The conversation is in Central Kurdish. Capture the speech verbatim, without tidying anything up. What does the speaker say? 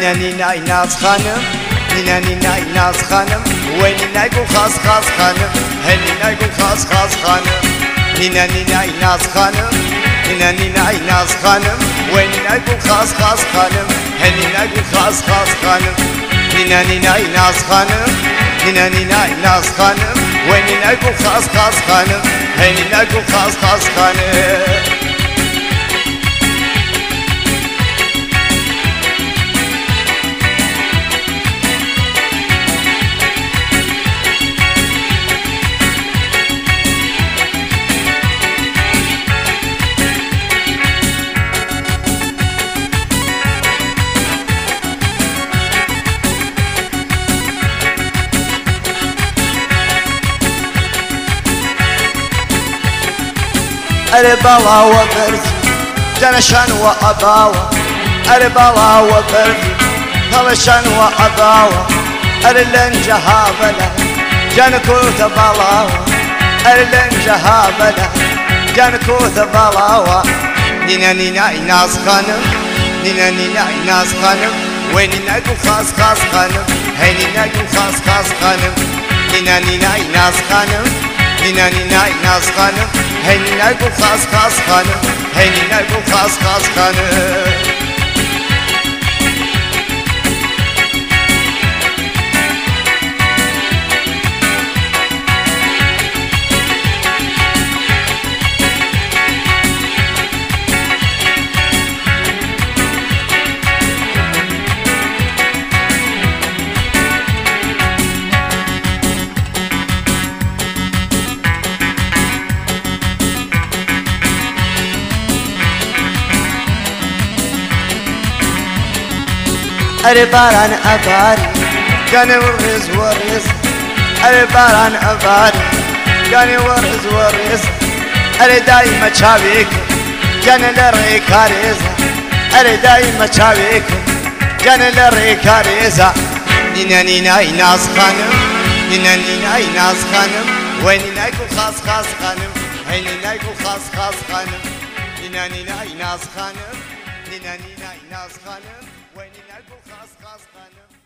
نینا نینای ناز خانم نینا نینای ناز خانم وای نینای گل خاص خاص خانم هی نینای گل خاص خاص خانم نینا نینای ناز خانم نینا نینای ناز خانم وای نینای گل خاص خاص خانم هی نینای گل خاص خاص خانم نینا نینای ناز خانم نینا نینای ناز خانم وای نینای گل خاص خاص خانم هی نینای گل خاص خاص خانم أري بالا وبرد جنشان وأباوة أري بالا وبرد جنشان وأباوة أري لنجها بلا جنكوت بالاوة أري لنجها بلا جنكوت بالاوة نينا نينا ناس خانم نينا نينا ناس خانم وين نينا خاص خاص خانم هي نينا خاص خاص خانم نينا نينا ناس خانم نينا نينا ناس خانم هی نینای گل خاص خاص خانم هی نینای گل خاص خاص خانم أري باران أباري كان ورز ورز أري باران أباري كان ورز ورز أري دايما شابيك كان لري كاريزا أري دايما شابيك كان لري كاريزا نينا نينا ناس خانم نينا نينا ناس خانم وين نينا خاص خاص خانم هي نينا خاص خاص خانم نينا نينا ناس خانم نينا نينا ناس خانم وين نينا خاص خاص خانم